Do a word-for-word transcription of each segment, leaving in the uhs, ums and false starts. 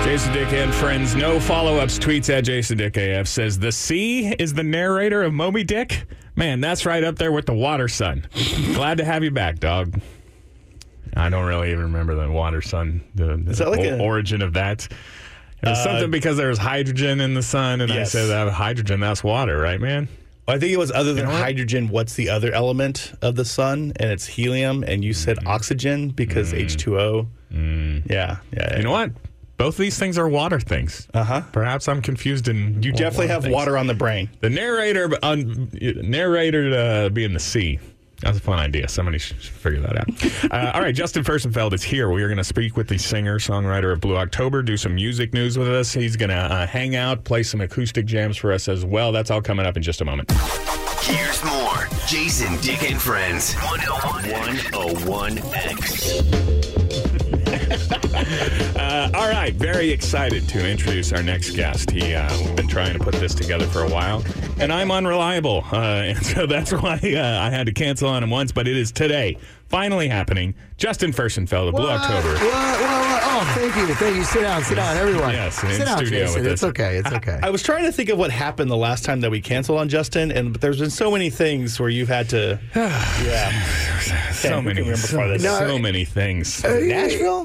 Jason Dick and friends, no follow-ups. Tweets at Jason Dick A F says, the sea is the narrator of Moby Dick? Man, that's right up there with the Water Sun. Glad to have you back, dog. I don't really even remember the Water Sun, the, the Is that like o- a- origin of that. It was Uh, something because there was hydrogen in the sun, and yes. I said that hydrogen, that's water, right, man? I think it was other than You know what? hydrogen, what's the other element of the sun? And it's helium, and you said oxygen because H two O. Mm. Yeah, yeah. You know what? Both of these things are water things. Uh-huh. Perhaps I'm confused in You definitely have things. water on the brain. The narrator, un, narrator uh, being the sea. That's a fun idea. Somebody should figure that out. Uh, all right, Justin Furstenfeld is here. We are going to speak with the singer, songwriter of Blue October, do some music news with us. He's going to uh, hang out, play some acoustic jams for us as well. That's all coming up in just a moment. Here's more. Jason, Dick, and Friends. one oh one X. Uh, all right, very excited to introduce our next guest. He, uh, we've been trying to put this together for a while, and I'm unreliable, uh, and so that's why uh, I had to cancel on him once, but it is today, finally happening. Justin Furstenfeld of Blue What? October. What? What? What? Oh, thank you. Thank you. Sit down. Sit down, everyone. Yes, in sit down, studio Jason. with It's us. okay. It's okay. I was trying to think of what happened the last time that we canceled on Justin, and there's been so many things where you've had to. Yeah. So Okay, we many, can remember so, part of this. so No, many things. Uh, Nashville?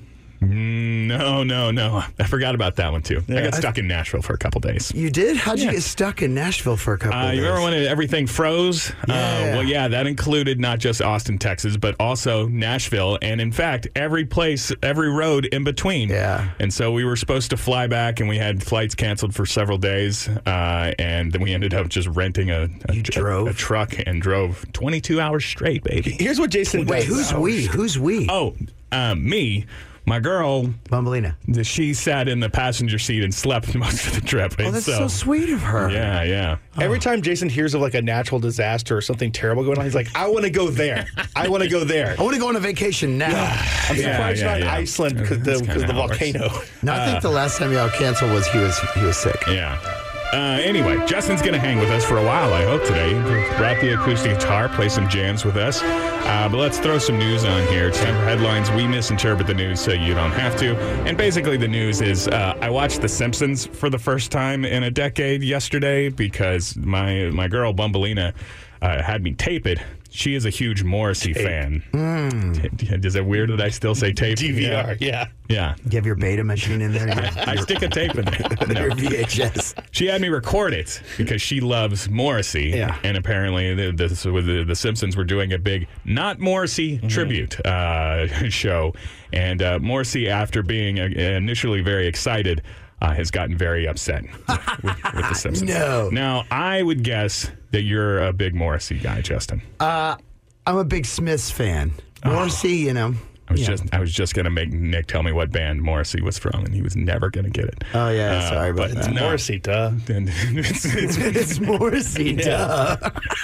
Mm, No, no, no. I forgot about that one, too. I Yeah. got stuck in Nashville for a couple days. You did? How'd you Yeah. get stuck in Nashville for a couple Uh, of days? you remember when it- everything froze? Uh, Yeah. well, yeah, that included not just Austin, Texas, but also Nashville, and in fact, every place, every road in between. Yeah. And so we were supposed to fly back, and we had flights canceled for several days, uh, and then we ended up just renting a, a, You drove? a, a truck and drove twenty-two hours straight, baby. Here's what Jason Wait, does. who's we? Who's we? Oh, um, me. My girl, Bumbleina. she sat in the passenger seat and slept most of the trip. Oh, and that's so, sweet of her. Yeah, yeah. Every time Jason hears of like a natural disaster or something terrible going on, he's like, I want to go there. I want to go there. I want to go on a vacation now. I'm Yeah, surprised yeah, you're not in yeah. Iceland because That's the, kinda 'cause the how it works. volcano. No, I think the last time y'all canceled was he was he was sick. Yeah. Uh, anyway, Justin's going to hang with us for a while, I hope, today. Brought the acoustic guitar, play some jams with us. Uh, but let's throw some news on here. It's time for headlines. We misinterpret the news so you don't have to. And basically the news is uh, I watched The Simpsons for the first time in a decade yesterday because my, my girl, Bumbleina, uh, had me tape it. She is a huge Morrissey fan. Mm. Is it weird that I still say tape? D V R, yeah. Yeah. You have your beta machine in there? Your, I stick a tape in there. No. your V H S. She had me record it because she loves Morrissey. Yeah. And apparently, the, the, with the, the Simpsons were doing a big not Morrissey Mm-hmm. tribute uh, show. And uh, Morrissey, after being uh, initially very excited, uh, has gotten very upset with, with the Simpsons. No. Now, I would guess that you're a big Morrissey guy, Justin. Uh, I'm a big Smiths fan. Morrissey, you know. I was yeah. just I was just gonna make Nick tell me what band Morrissey was from, and he was never gonna get it. Oh, yeah. Uh, sorry about but that. no. Morrissey, duh. And it's, it's, It's Morrissey, duh.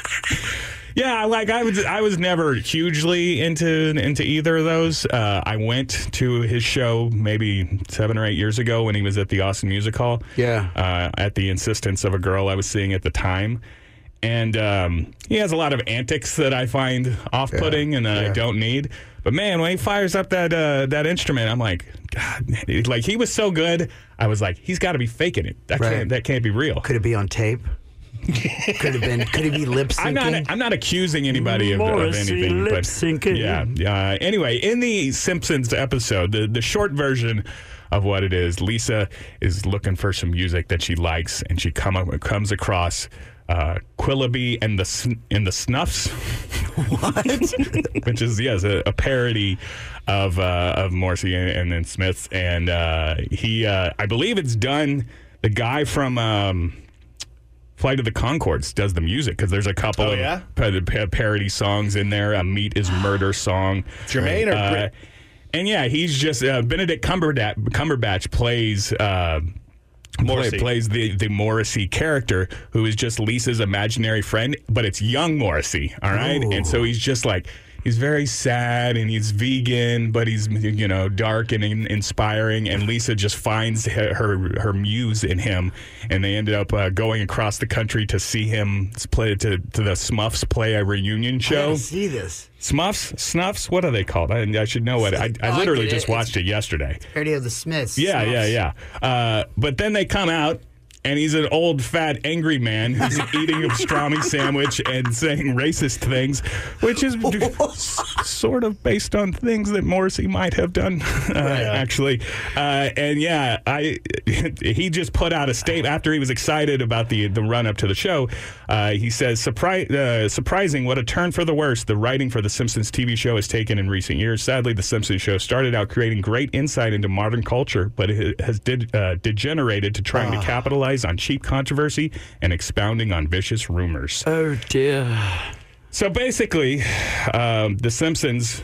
Yeah, like I was, I was never hugely into into either of those. Uh, I went to his show maybe seven or eight years ago when he was at the Austin Music Hall. Yeah. uh, at the insistence of a girl I was seeing at the time, and um, he has a lot of antics that I find off-putting Yeah, and that I yeah. don't need. But man, when he fires up that uh, that instrument, I'm like, God, man, like he was so good. I was like, he's got to be faking it. That Right. can't that can't be real. Could it be on tape? Could have been. Could he be lip syncing? I'm not. I'm not accusing anybody of, of Morrissey anything, but lip-syncing. yeah. Uh, anyway, in the Simpsons episode, the the short version of what it is, Lisa is looking for some music that she likes, and she come up, comes across uh, Quillaby and the Sn- and the Snuffs, What? which is yes a, a parody of uh, of Morrissey and, and then Smiths, and uh, he uh, I believe it's done. The guy from. Um, Flight of the Conchords does the music because there's a couple Oh, of yeah? pa- pa- parody songs in there. A Meat is Murder song. Jermaine or Uh, Brit? and yeah, he's just uh, Benedict Cumberbatch, Cumberbatch plays uh, play, Morrissey. plays the the Morrissey character who is just Lisa's imaginary friend, but it's young Morrissey. All right, Ooh. and so he's just like he's very sad and he's vegan, but he's, you know, dark and in, inspiring. And Lisa just finds her her, her muse in him, and they ended up uh, going across the country to see him play to, to the Smuffs play a reunion I show. gotta see this. Smuffs, Snuffs, what are they called? I, I should know what. I, I Oh, I literally get it. just watched it yesterday. Parody of the Smiths. Yeah, Snuffs. yeah, yeah. Uh, but then they come out, and he's an old, fat, angry man who's eating a pastrami sandwich and saying racist things, which is sort of based on things that Morrissey might have done, uh, actually. Uh, and yeah, I he just put out a statement after he was excited about the the run up to the show. Uh, he says, Surpri- uh, "Surprising what a turn for the worse the writing for the Simpsons T V show has taken in recent years. Sadly, the Simpsons show started out creating great insight into modern culture, but it has did, uh, degenerated to trying Oh. to capitalize on cheap controversy and expounding on vicious rumors." Oh, dear. So basically, um, The Simpsons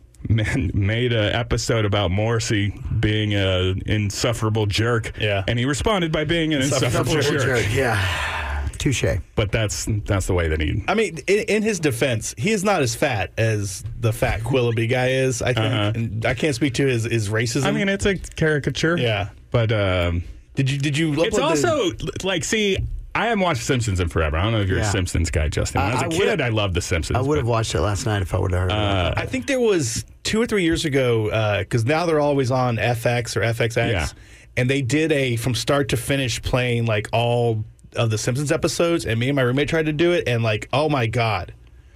man, made an episode about Morrissey being an insufferable jerk. Yeah. And he responded by being an insufferable, Insufferable jerk. jerk. Yeah. Touche. But that's that's the way that he... I mean, in, in his defense, he is not as fat as the fat Quillaby guy is, I think. Uh-huh. And I can't speak to his, his racism. I mean, it's a caricature. Yeah. But... Um, did you did you look it's at the- also, like, see... I haven't watched Simpsons in forever. I don't know if you're Yeah. a Simpsons guy, Justin. When I was I- a I kid, would've- I loved The Simpsons. I would have but- watched it last night if I would have heard about it. I think there was two or three years ago, because now they're always on F X or F X X, Yeah. and they did a from start to finish playing like all of the Simpsons episodes, and me and my roommate tried to do it, and like, oh my god,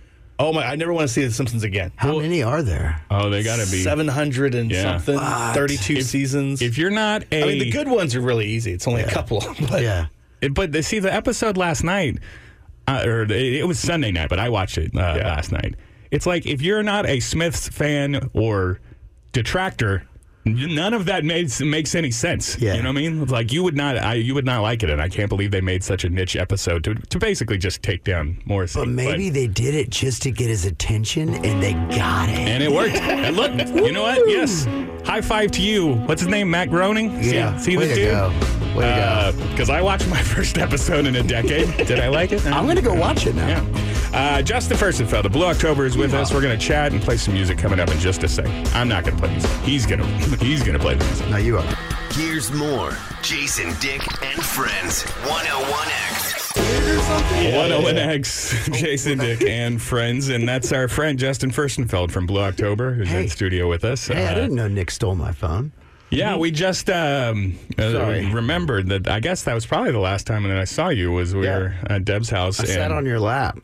oh my, I never want to see the Simpsons again. How many are there? Oh, they got to be... seven hundred and Yeah. something, What? thirty-two If- seasons. If you're not a... I mean, the good ones are really easy. It's only a couple. But Yeah. It- But the, see, the episode last night, uh, or the, it was Sunday night, but I watched it uh, Yeah. last night. It's like if you're not a Smiths fan or detractor, none of that makes makes any sense. Yeah. You know what I mean? It's like you would not, I, you would not like it, and I can't believe they made such a niche episode to to basically just take down Morrissey. But maybe they did it just to get his attention, and they got it. And it worked. And look, you know what? Yes. High five to you. What's his name? Matt Groening? See- Yeah. See, Way this to dude? go. Way to go. Because I watched my first episode in a decade. Did I like it? I'm going to go watch it now. Yeah. Uh, Justin Furstenfeld, the Blue October is with us. We're going to chat and play some music coming up in just a second. I'm not going to play music. He's going to he's going to play the music. No, you are. Here's more. Jason, Dick, and Friends. one oh one X. one oh one X, Jason, Dick, and friends. And that's our friend Justin Furstenfeld from Blue October, who's Hey. in studio with us. Hey, I Uh, didn't know Nick stole my phone. Yeah, we just um, uh, Sorry. remembered that. I guess that was probably the last time that I saw you was we Yeah. were at Deb's house. I and sat on your lap.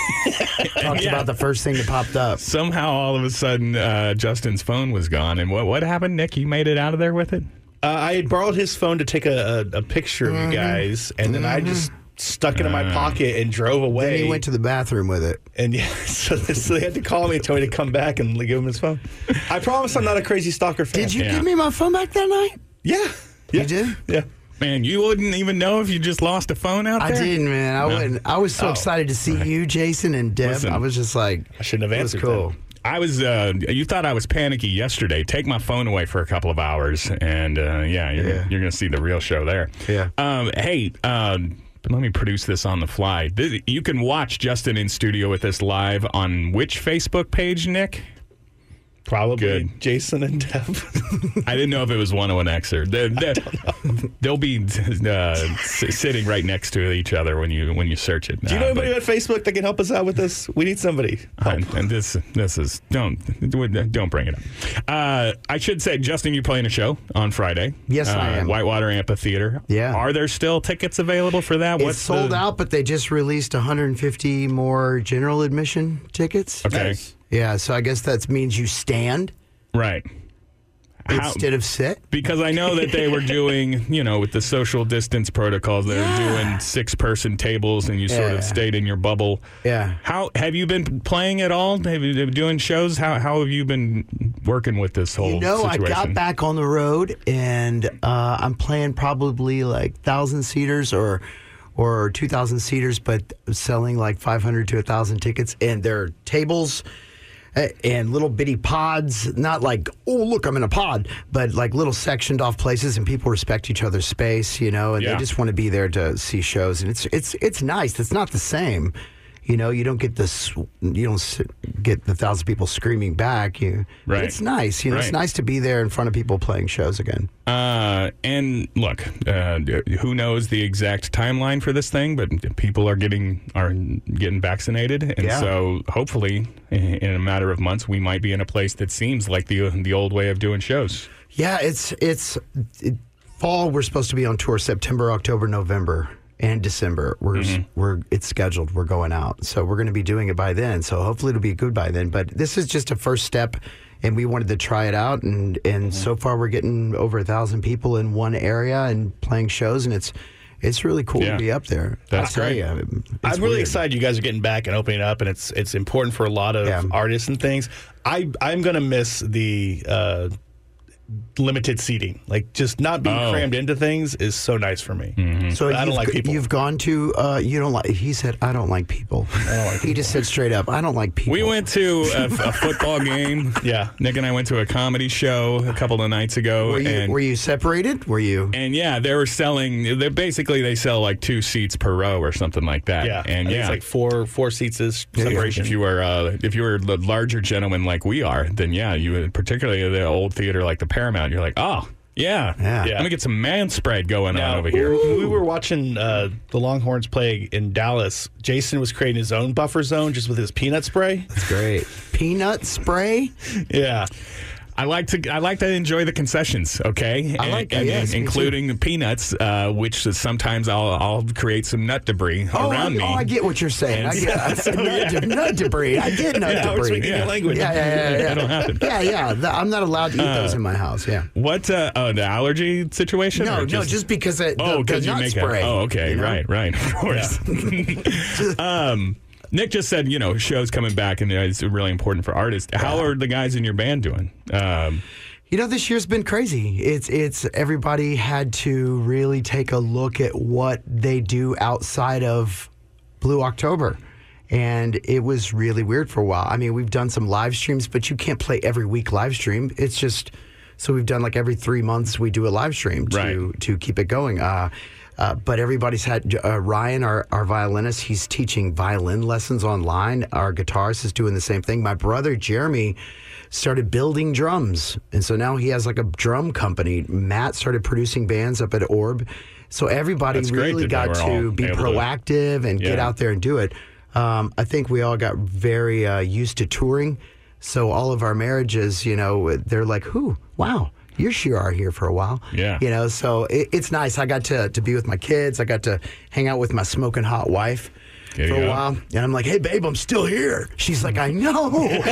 Talked Yeah. about the first thing that popped up. somehow all of a sudden uh, Justin's phone was gone. And what what happened, Nick? You made it out of there with it? Uh, I had borrowed his phone to take a, a, a picture of Mm-hmm. you guys, and then I just stuck it in my pocket and drove away. Then he went to the bathroom with it. And yeah, so, so they had to call me and tell me to come back and give him his phone. I promise I'm not a crazy stalker fan. Did you Yeah. give me my phone back that night? Yeah. yeah. You did? Yeah. Man, you wouldn't even know if you just lost a phone out I there? didn't, man. I wouldn't. I was so Oh. excited to see you, Jason, and Deb. Listen. I was just like, I shouldn't have it was answered cool. that. I was, uh, you thought I was panicky yesterday. Take my phone away for a couple of hours, and uh, yeah, you're, Yeah. you're going to see the real show there. Yeah. Um, hey, um, let me produce this on the fly. This, you can watch Justin in studio with us live on which Facebook page, Nick? Probably Good. Jason and Deb. I didn't know if it was one oh one X or they're, they're, they'll be uh, s- sitting right next to each other when you when you search it. Do you know anybody on Facebook that can help us out with this? We need somebody. And, and this this is don't don't bring it up. Uh, I should say, Justin, you're playing a show on Friday. Yes, uh, I am. Whitewater Amphitheater. Yeah. Are there still tickets available for that? It's sold the- out, but they just released one hundred fifty more general admission tickets. Okay. Nice. Yeah, so I guess that means you stand Right. How- instead of sit. because I know that they were doing, you know, with the social distance protocols, they Yeah. were doing six-person tables, and you sort Yeah. of stayed in your bubble. Yeah. How have you been playing at all? Have you been doing shows? How how have you been working with this whole You know, I situation? got back on the road, and uh, I'm playing probably like thousand seaters or or two thousand seaters, but selling like five hundred to a thousand tickets, and they're tables uh, and little bitty pods. Not like, oh look, I'm in a pod, but like little sectioned off places, and people respect each other's space, you know, and Yeah. they just want to be there to see shows, and it's it's it's nice. It's not the same. You know, you don't get this. You don't sit, get the thousand people screaming back. You, Right. It's nice. You know, Right. it's nice to be there in front of people playing shows again. Uh, and look, uh, who knows the exact timeline for this thing? But people are getting are getting vaccinated, and Yeah. so hopefully, in a matter of months, we might be in a place that seems like the the old way of doing shows. Yeah, it's it's it, fall. We're supposed to be on tour September, October, November, and December. We're Mm-hmm. we're it's scheduled. We're going out, so we're going to be doing it by then. So hopefully it'll be good by then. But this is just a first step, and we wanted to try it out. And and Mm-hmm. so far we're getting over a thousand people in one area and playing shows, and it's it's really cool Yeah. to be up there. That's I'll tell great. you, it's I'm really weird. excited you guys are getting back and opening up, and it's it's important for a lot of Yeah. artists and things. I I'm gonna miss the uh, limited seating. Like just not being Oh. crammed into things is so nice for me. So I don't you've like g- people. You've gone to uh, you don't like. He said I don't like people. he just said straight up I don't like people. We went to a, a football game. Yeah. Nick and I went to a comedy show a couple of nights ago, Were you and were you separated? Were you? and yeah, they were selling. They basically they sell like two seats per row or something like that. Yeah, and I think yeah, it's like four four seats is separation. If you were uh, if you were the larger gentleman like we are, then yeah, you would, particularly the old theater like the Paramount, you're like, oh yeah, Yeah. Let me get some man spread going Now, on over here. when we were watching uh, the Longhorns play in Dallas, Jason was creating his own buffer zone just with his peanut spray. That's great. Peanut spray? Yeah. I like to I like to enjoy the concessions, okay? I like that, and, yes, me including the peanuts, uh, which sometimes I'll I'll create some nut debris Oh, around I, me. oh, I get what you're saying. I And- get I said so, nut, yeah. de- nut debris. I get nut Yeah, I was debris. speaking Yeah. your language. Yeah, yeah, yeah, yeah. That'll happen. Yeah, yeah. Th- I'm not allowed to eat those in my house. Yeah. What uh, oh, the allergy situation? No, or no, just because of the, oh, the because you nut make spray. it. Oh, okay, you know? right, right, of course. um, Nick just said, you know, shows coming back, and uh, it's really important for artists. How are the guys in your band doing? Um, You know, this year's been crazy. It's it's everybody had to really take a look at what they do outside of Blue October. And it was really weird for a while. I mean, we've done some live streams, but you can't play every week live stream. It's just so we've done like every three months we do a live stream to Right. to keep it going. Uh, uh, but everybody's had uh, Ryan, our, our violinist, he's teaching violin lessons online. Our guitarist is doing the same thing. My brother Jeremy started building drums, and so now he has like a drum company. Matt started producing bands up at Orb. So everybody That's great really that they got were all to be able to- proactive and get Yeah. out there and do it. Um, I think we all got very uh, used to touring. So all of our marriages, you know, they're like, "Who? Wow, you sure are here for a while." Yeah. You know, so it, it's nice. I got to to be with my kids. I got to hang out with my smoking hot wife There for you a go. while. And I'm like, "Hey, babe, I'm still here." She's like, "I know."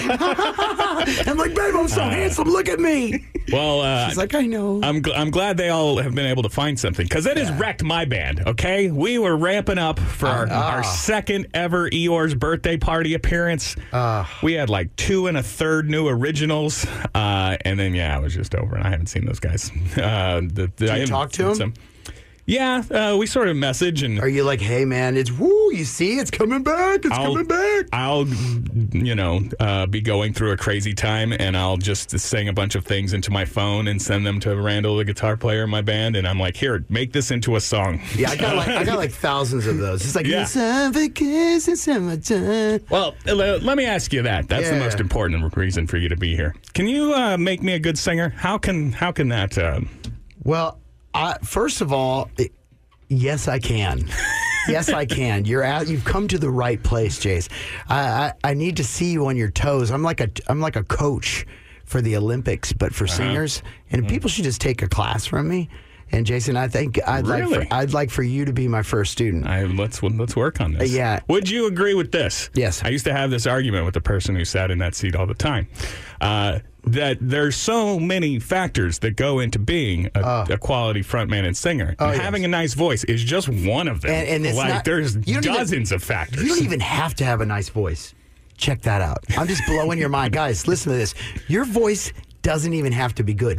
I'm like, "Babe, I'm so handsome. Look at me." well, uh, She's like, "I know." I'm gl- I'm glad they all have been able to find something because it has wrecked my band. Okay, we were ramping up for our, ah. our second ever Eeyore's birthday party appearance. Ah. we had like two and a third new originals, uh, and then yeah, it was just over, and I haven't seen those guys. Uh, the, the, you talk to 'em? Yeah, uh, we sort of message and. Are you like, "Hey, man, it's woo? You see, it's coming back. It's I'll, coming back." I'll, you know, uh, be going through a crazy time, and I'll just sing a bunch of things into my phone and send them to Randall, the guitar player in my band, and I'm like, "Here, make this into a song." Yeah, I got like I got like thousands of those. It's like Yeah. "It's a kiss in summertime." Well, uh, let me ask you that. That's the Yeah. most important reason for you to be here. Can you uh, make me a good singer? How can how can that? Uh, Well, I, first of all, it, yes, I can. Yes, I can. You're out. You've come to the right place, Jace. I, I I need to see you on your toes. I'm like a I'm like a coach for the Olympics, but for singers. And people should just take a class from me. And Jason, I think I'd like Really? for, I'd like for you to be my first student. I, let's let's work on this. Uh, yeah. Would you agree with this? Yes. I used to have this argument with the person who sat in that seat all the time. Uh, that there's so many factors that go into being a, a quality frontman and singer. Oh, and yes. having a nice voice is just one of them. And- and it's like not- there's you don't even- dozens of factors. You don't even have to have a nice voice. Check that out. I'm just blowing your mind. Guys, listen to this. Your voice doesn't even have to be good.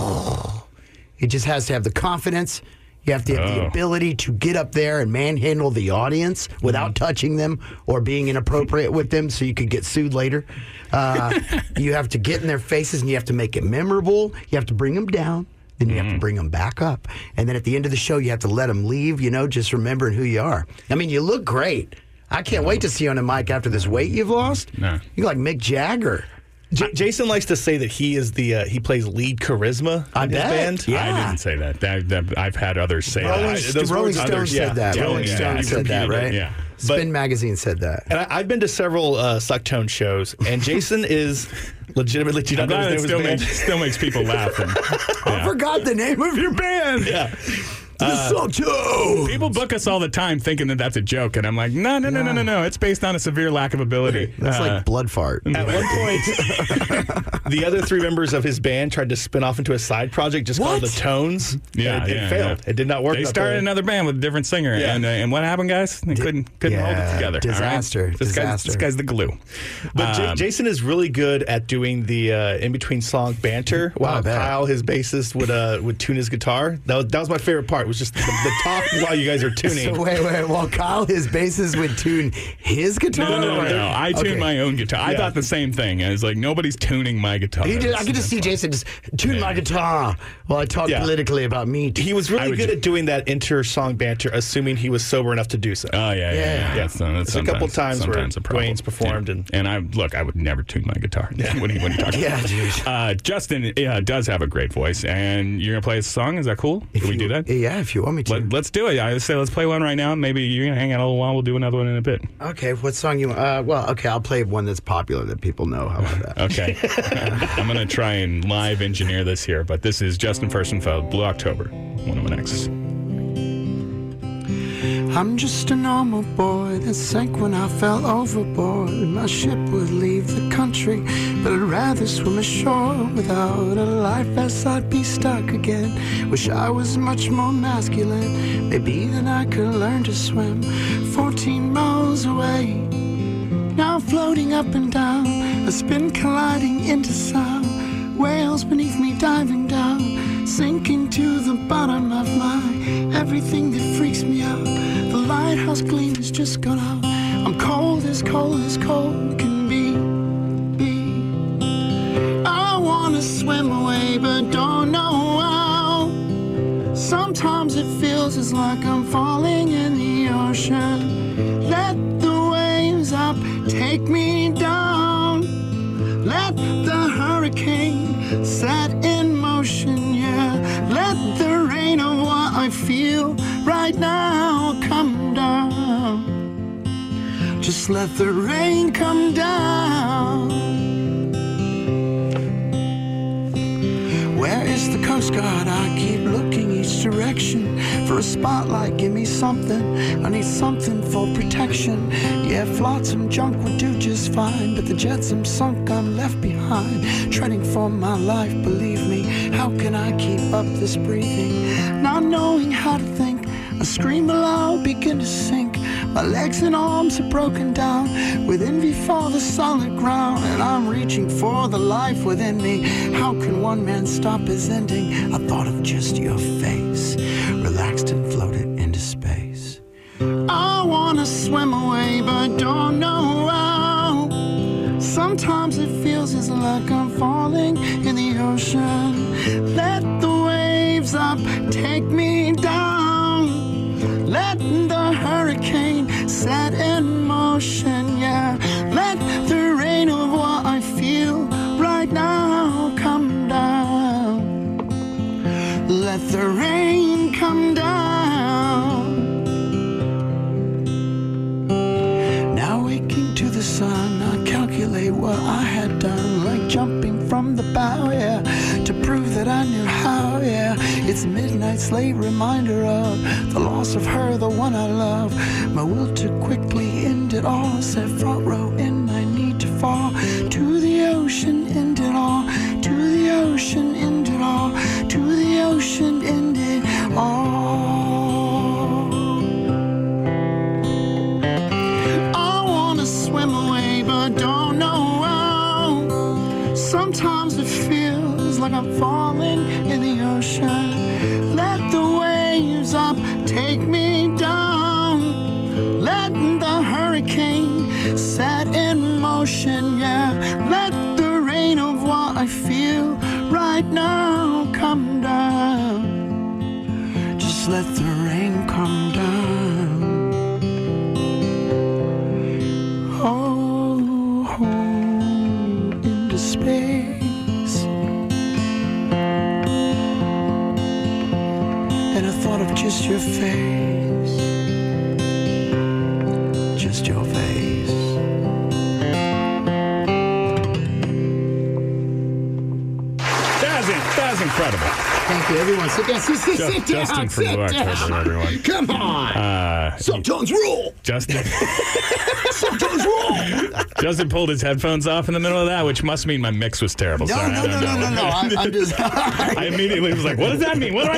It just has to have the confidence. You have to have the Oh. ability to get up there and manhandle the audience without touching them or being inappropriate with them so you could get sued later. Uh, you have to get in their faces and you have to make it memorable. You have to bring them down. Then you have to bring them back up. And then at the end of the show, you have to let them leave, you know, just remembering who you are. I mean, you look great. I can't wait to see you on a mic after this weight you've lost. No. You're like Mick Jagger. J- Jason likes to say that he is the uh, he plays lead charisma I in his bet. band. Yeah. I didn't say that. That, that. I've had others say Rolling, that. St- those Rolling words Stones others- said yeah, that. yeah, Rolling yeah, Stones yeah, said that, repeated it, right? yeah. Spin But- Magazine said that. And I, I've been to several uh, Sucktone shows, and Jason is legitimately. Do you I'm not know glad his it name still of his makes, band? still makes people laugh. And, I yeah. forgot the name of your band. Yeah. The Sucktone. People book us all the time thinking that that's a joke, and I'm like, no, no, no, no, no, no. It's based on a severe lack of ability. That's Uh, like blood fart. At one point, the other three members of his band tried to spin off into a side project just called What? the Tones. Yeah, and it, yeah, it failed. yeah. It did not work. They out started there. another band with a different singer, Yeah. and uh, and what happened, guys? They couldn't couldn't hold yeah, it together. all right? disaster, This guy's disaster. this guy's the glue. But J- Um, Jason is really good at doing the uh, in between song banter. While I bet. Kyle, his bassist, would uh, would tune his guitar. That was that was my favorite part. Was just the, the talk while you guys are tuning. So wait, wait. While Kyle, his bassist, would tune his guitar. No, no, no, no. I tune Okay. my own guitar. I Yeah. thought the same thing. I was like, nobody's tuning my guitar. He did, I could just see Jason just tune my guitar while I talk Yeah. politically about meat. He was I really would good ju- at doing that inter-song banter, assuming he was sober enough to do so. Oh yeah, yeah, yeah. Yeah. yeah. That's, uh, that's There's a couple sometimes- times where sometimes a problem. Dwayne's performed Yeah. and- and I look, I would never tune my guitar when he when he talks. Yeah, dude. Uh, Justin yeah, does have a great voice, and you're gonna play a song. Is that cool? If Can we you- do that? Yeah, if you want me to. Let, let's do it. I say let's play one right now. Maybe you're gonna hang out a little while. We'll do another one in a bit. Okay, what song you? Uh, well, okay, I'll play one that's popular that people know. How about that? Okay. I'm gonna try and live engineer this here, but this is Justin Furstenfeld, Blue October, one of my X. I'm just a normal boy that sank when I fell overboard. My ship would leave the country, but I'd rather swim ashore. Without a life vest, I'd be stuck again. Wish I was much more masculine. Maybe then I could learn to swim. Fourteen miles away, now floating up and down. A spin colliding into sound. Whales beneath me diving down, sinking to the bottom of my everything that freaks me out. The lighthouse gleam has just gone out. I'm cold as cold as cold can be. be. I wanna swim away but don't know how. Sometimes it feels as like I'm falling in the ocean. Let the waves up take me down. Let the hurricane set in motion, yeah. Let the rain of what I feel right now come down. Just let the rain come down. Where is the Coast Guard? I keep looking each direction for a spotlight. Give me something. I need something for protection. Yeah, flotsam junk would do just fine, but the jetsam sunk, I'm left behind. Treading for my life, believe me. How can I keep up this breathing? Not knowing how to think. I scream aloud, begin to sink. My legs and arms are broken down with envy for the solid ground, and I'm reaching for the life within me. How can one man stop his ending? I thought of just your face, relaxed and floated into space. I wanna swim away but don't know how. Sometimes it feels as like I'm falling in the ocean. Let the waves up take me down. Let the hurricane set in motion, yeah. Let the rain of what I feel right now come down. Let the rain come down. Now waking to the sun, I calculate what I had done, like jumping from the bow, yeah, to prove that I knew how, yeah. It's midnight's late reminder of the loss of her, the one I love. My will to quickly end it all, set front row in my need to fall to the ocean, end it all, to the ocean, end it all, to the ocean, end it all. I wanna swim away but don't know how. Sometimes it feels like I'm falling in the ocean. Let the waves up take me down. Let the hurricane set in motion, yeah. Let the rain of what I feel right now come down. Just let the rain come down. thought of just your face. Just your face. That was, that was incredible. Thank you, everyone. Sit down. Sit, sit, Just, sit down. Justin from sit Blue October, down. everyone. Come on. Uh, Sometimes roll. Justin. Sometimes roll. Justin pulled his headphones off in the middle of that, which must mean my mix was terrible. No, Sorry, no, I don't no, know. no, no, no. I'm, I'm just. I immediately was like, what does that mean? What do I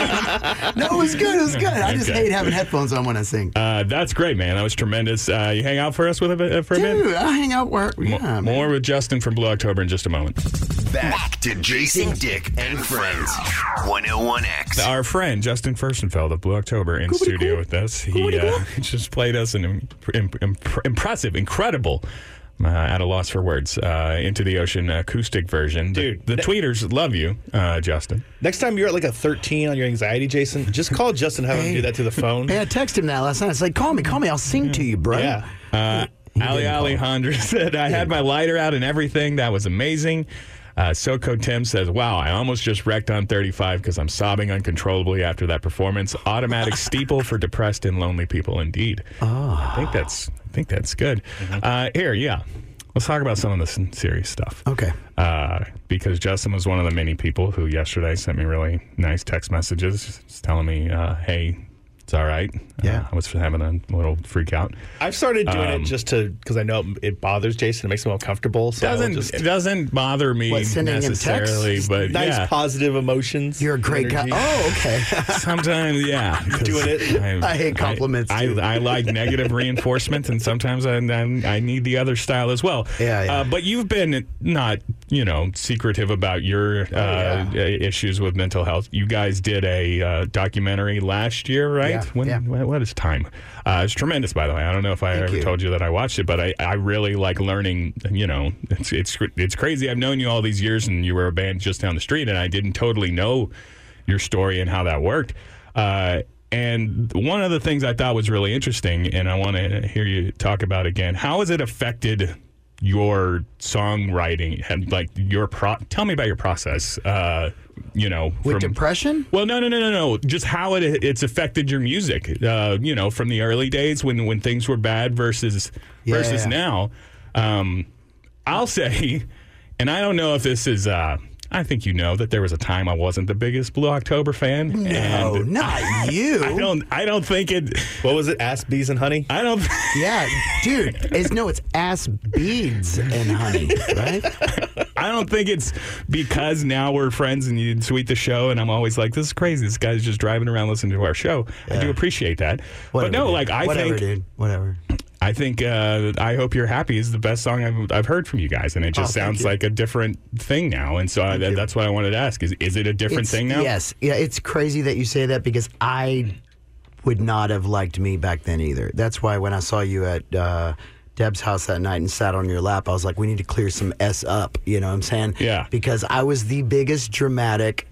do? No, it was good. It was good. I just Okay. hate having headphones on when I sing. Uh, that's great, man. That was tremendous. Uh, you hang out for us with a bit, for a bit? Dude, I hang out where. Yeah, man. More with Justin from Blue October in just a moment. Back to Jason, Dick, and Friends. one oh one X. Our friend Justin Furstenfeld of Blue October in studio with us. He uh, just played us an imp- imp- imp- impressive, incredible, uh, at a loss for words, uh, Into the Ocean acoustic version. Dude, the, the tweeters love you, uh, Justin. Next time you're at like a thirteen on your anxiety, Jason, just call Justin and have him do that to the phone. Hey, I texted him that last night. It's like, call me, call me. I'll sing to you, bro. Yeah. Uh, Ali Alejandra said, I had my lighter out and everything. That was amazing. Uh, Soko Tim says, wow, I almost just wrecked on thirty-five because I'm sobbing uncontrollably after that performance. Automatic steeple for depressed and lonely people, indeed. Oh. I think that's I think that's good. Mm-hmm. Uh, here, yeah. Let's talk about some of the serious stuff. Okay. Uh, because Justin was one of the many people who yesterday sent me really nice text messages just telling me, uh, hey, it's all right. Yeah. Uh, I was having a little freak out. I've started doing Um, it just to because I know it bothers Jason. It makes him uncomfortable. So I'll Doesn't just it doesn't bother me What, sending him necessarily, texts? but nice yeah, positive emotions. You're a great guy. energy. Oh, okay. sometimes yeah, 'cause Doing it. I hate compliments, I, too. I, I like negative reinforcement, and sometimes I, I I need the other style as well. Yeah, yeah. Uh, but you've been not you know secretive about your uh, yeah. issues with mental health. You guys did a uh, documentary last year, right? Yeah, when yeah. what what is time? Uh, it's tremendous, by the way. I don't know if I Thank ever you. told you that I watched it, but I, I really like learning. You know, it's it's it's crazy. I've known you all these years, and you were a band just down the street, and I didn't totally know your story and how that worked. Uh, and one of the things I thought was really interesting, and I want to hear you talk about again, how has it affected your songwriting and like your pro? Tell me about your process. Uh, you know, With from- depression? well, no, no, no, no, no. Just how it it's affected your music. Uh, you know, from the early days when when things were bad versus Yeah, versus yeah. now. Um, I'll say, and I don't know if this is. Uh, I think you know that there was a time I wasn't the biggest Blue October fan. No, and not you. I don't. I don't think it. What was it? Ass, bees, and honey? I don't. Yeah, dude. It's no, it's ass beads and honey, right? I don't think it's because now we're friends and you tweet the show, and I'm always like, "This is crazy. This guy's just driving around listening to our show." I do Yeah. appreciate that, Whatever, but no, dude. like I Whatever, think, dude. Whatever. I think, uh, I hope you're happy is the best song I've, I've heard from you guys, and it just Oh, thank sounds you. like a different thing now. And so I, you. that's what I wanted to ask: is is it a different It's- thing now? Yes. Yeah, it's crazy that you say that because I would not have liked me back then either. That's why when I saw you at uh, Deb's house that night and sat on your lap, I was like, we need to clear some S up. You know what I'm saying? Yeah. Because I was the biggest dramatic.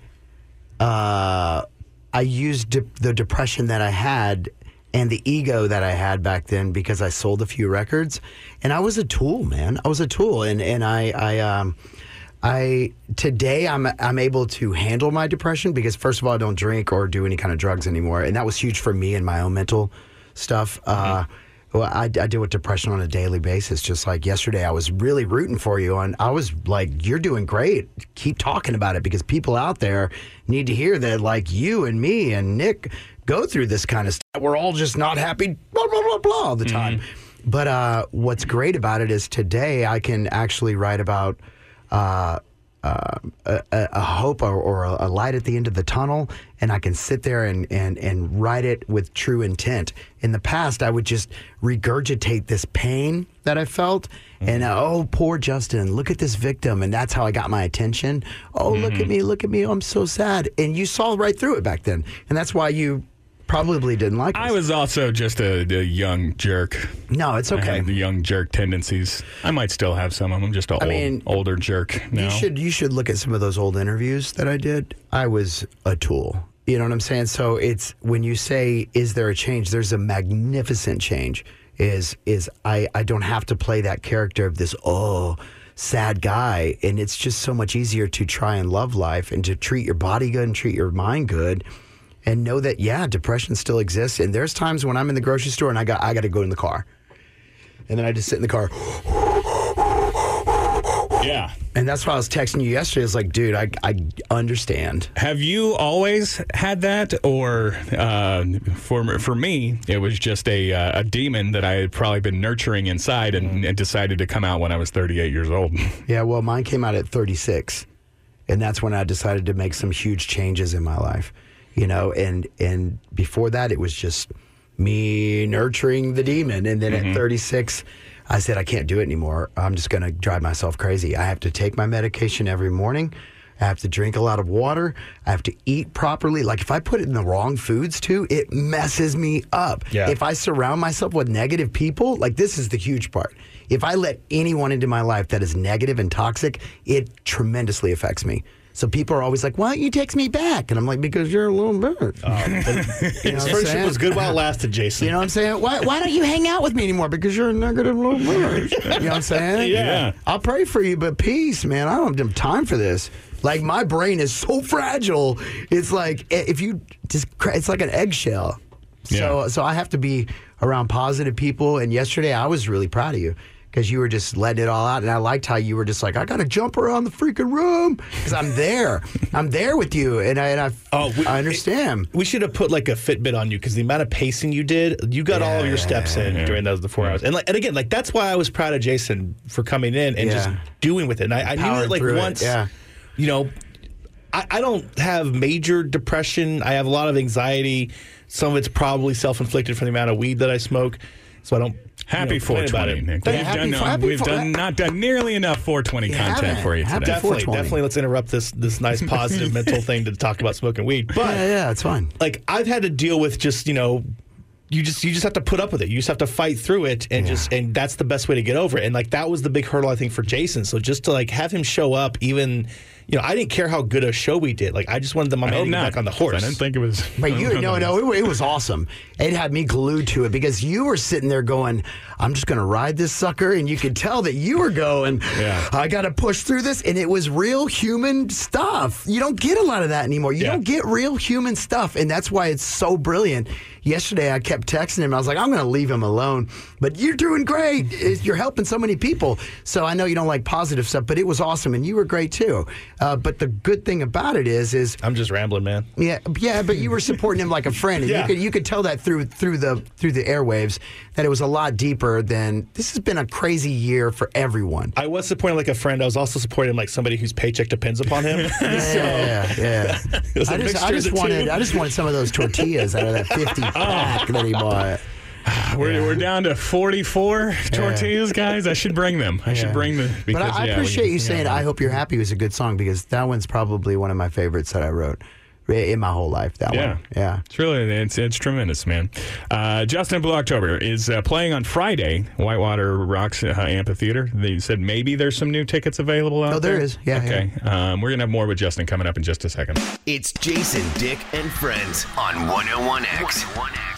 Uh, I used de- the depression that I had and the ego that I had back then because I sold a few records, and I was a tool, man. I was a tool, and and I I um. I today I'm I'm able to handle my depression because first of all I don't drink or do any kind of drugs anymore, and that was huge for me and my own mental stuff. Uh, well, I, I deal with depression on a daily basis. Just like yesterday, I was really rooting for you, and I was like, "You're doing great. Keep talking about it because people out there need to hear that, like you and me and Nick go through this kind of stuff. We're all just not happy, blah blah blah blah all the time." But uh, what's great about it is today I can actually write about. Uh, uh, a, a hope or, or a light at the end of the tunnel, and I can sit there and, and, and write it with true intent. In the past, I would just regurgitate this pain that I felt, and uh, oh, poor Justin, look at this victim, and that's how I got my attention. Oh, look at me, look at me, oh, I'm so sad. And you saw right through it back then, and that's why you probably didn't like I us. was also just a, a young jerk. No, it's I okay. had the young jerk tendencies. I might still have some of them. Just an old, mean, older jerk now. You should you should look at some of those old interviews that I did. I was a tool. You know what I'm saying? So it's when you say, "Is there a change?" There's a magnificent change. Is is I I don't have to play that character of this oh sad guy, and it's just so much easier to try and love life and to treat your body good and treat your mind good. and know that, yeah, depression still exists. And there's times when I'm in the grocery store and I got I got to go in the car. And then I just sit in the car. Yeah. And that's why I was texting you yesterday. It's like, dude, I, I understand. Have you always had that, or uh, for for me, it was just a uh, a demon that I had probably been nurturing inside and, and decided to come out when I was thirty-eight years old? Yeah, well, mine came out at thirty-six, and that's when I decided to make some huge changes in my life, you know. And and before that, it was just me nurturing the demon, and then mm-hmm. at thirty-six. I said, I can't do it anymore. I'm just going to drive myself crazy. I have to take my medication every morning. I have to drink a lot of water. I have to eat properly. Like, if I put it in the wrong foods, too, it messes me up. Yeah. If I surround myself with negative people, like, this is the huge part. If I let anyone into my life that is negative and toxic, it tremendously affects me. So people are always like, why don't you text me back? And I'm like, because you're a little bitch. Oh, you know his friendship was good while it lasted, Jason. You know what I'm saying? Why, why don't you hang out with me anymore? Because you're a negative little bitch. You know what I'm saying? Yeah. I'll pray for you, but peace, man. I don't have time for this. Like, my brain is so fragile. It's like, if you just, it's like an eggshell. So, Yeah. so I have to be around positive people. And yesterday, I was really proud of you. Because you were just letting it all out. And I liked how you were just like, I got to jump around the freaking room. Because I'm there. I'm there with you. And I, and I, Oh, we- I understand. We should have put like a Fitbit on you because the amount of pacing you did, you got all of your steps in Yeah. during those the four hours. And like, and again, like that's why I was proud of Jason for coming in and Yeah. just doing with it. And I, I knew Powering that like through it, once, yeah. you know, I, I don't have major depression. I have a lot of anxiety. Some of it's probably self-inflicted from the amount of weed that I smoke. So I don't. Happy you know, complain four twenty, about it. Nick. Yeah, We've, happy done, four- no, happy we've four- done not done nearly enough four twenty You content haven't. for you Happy today. Definitely, four twenty. definitely. Let's interrupt this this nice positive mental thing to talk about smoking weed. But Yeah, yeah, it's fine. like I've had to deal with just, you know, you just you just have to put up with it. You just have to fight through it and Yeah. just and that's the best way to get over it. And like that was the big hurdle I think for Jason. So just to like have him show up, even you know, I didn't care how good a show we did. Like I just wanted the my I man hope to get not. back on the horse. I didn't think it was. But you, I don't no, know. no, it, it was awesome. It had me glued to it because you were sitting there going, I'm just going to ride this sucker. And you could tell that you were going, Yeah. I got to push through this. And it was real human stuff. You don't get a lot of that anymore. You Yeah. don't get real human stuff. And that's why it's so brilliant. Yesterday, I kept texting him. I was like, I'm going to leave him alone. But you're doing great. It- You're helping so many people. So I know you don't like positive stuff, but it was awesome. And you were great, too. Uh, but the good thing about it is, is I'm just rambling, man. yeah, yeah, but you were supporting him like a friend, and Yeah. you could you could tell that through through the through the airwaves that it was a lot deeper than this has been a crazy year for everyone. I was supporting like a friend. I was also supporting like somebody whose paycheck depends upon him. Yeah, yeah. It was a I just mixture I of just the wanted two. I just wanted some of those tortillas out of that fifty pack that he bought. We're, we're down to forty-four tortillas, guys. I should bring them. I should Yeah. bring the. But Because, I, I yeah, appreciate we, you saying "I hope you're happy" was a good song because that one's probably one of my favorites that I wrote in my whole life. That Yeah, one, yeah. It's really it's it's tremendous, man. Uh, Justin Blue October is uh, playing on Friday, Whitewater Rocks uh, Amphitheater. They said maybe there's some new tickets available out Oh, there there. is. Yeah, Okay. Um, we're gonna have more with Justin coming up in just a second. It's Jason, Dick, and Friends on one oh one X.